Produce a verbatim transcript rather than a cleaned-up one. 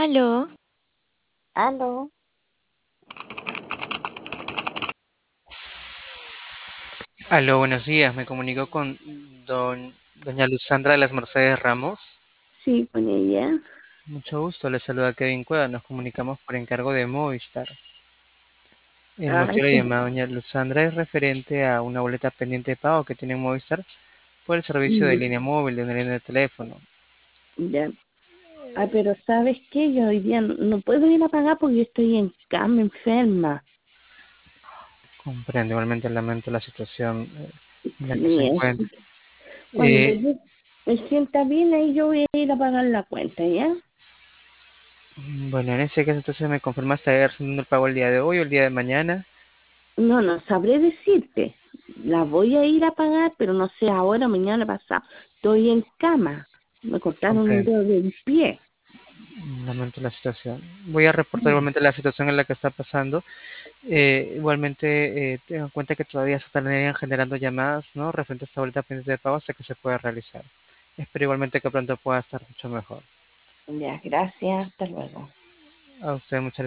Aló, Aló, Aló, buenos días. Me comunico con don, doña Luzandra de las Mercedes Ramos. sí, con ella. Mucho gusto, le saluda Kevin Cueva. Nos comunicamos por encargo de Movistar. El Ay, motivo de la sí, llamada, doña Luzandra, es referente a una boleta pendiente de pago que tiene Movistar por el servicio de mm, línea móvil, de una línea de teléfono. ya. Ah, pero ¿sabes qué? Yo hoy día no, no puedo ir a pagar porque estoy en cama enferma. Comprendo, igualmente lamento la situación eh, en la que se Sí, encuentra. así que cuando Eh, yo me sienta bien, ahí yo voy a ir a pagar la cuenta, ¿ya? bueno, en ese caso entonces me confirma estar haciendo el pago el día de hoy o el día de mañana. No, no sabré decirte. La voy a ir a pagar, pero no sé ahora, mañana, pasado. Estoy en cama. Me cortaron un Comprendo. dedo del pie. Lamento la situación. Voy a reportar Mm, igualmente la situación en la que está pasando. Eh, igualmente, eh, tengan en cuenta que todavía se estarían generando llamadas, ¿no? Referente a esta boleta pendiente de pago hasta que se pueda realizar. Espero igualmente que pronto pueda estar mucho mejor. Ya, gracias. Hasta luego. A usted muchas